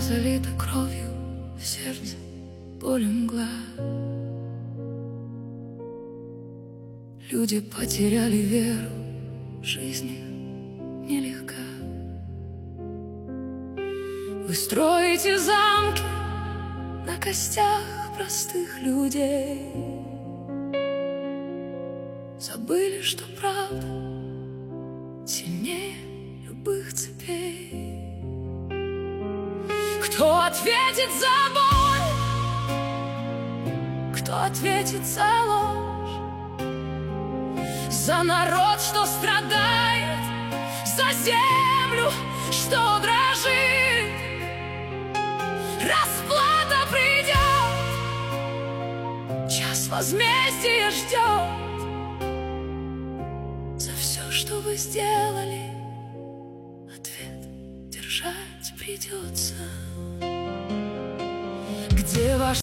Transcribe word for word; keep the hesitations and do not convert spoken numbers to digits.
залита кровью, в сердце боль мгла. Люди потеряли веру, жизнь их нелегка. Вы строите замки на костях простых людей, забыли, что правда сильнее любых цепей. Кто ответит за боль? Кто ответит за ложь? За народ, что страдает, за землю, что дрожит. Расплата придет, час возмездия ждет. За все, что вы сделали, ответ держать придется. Где ваш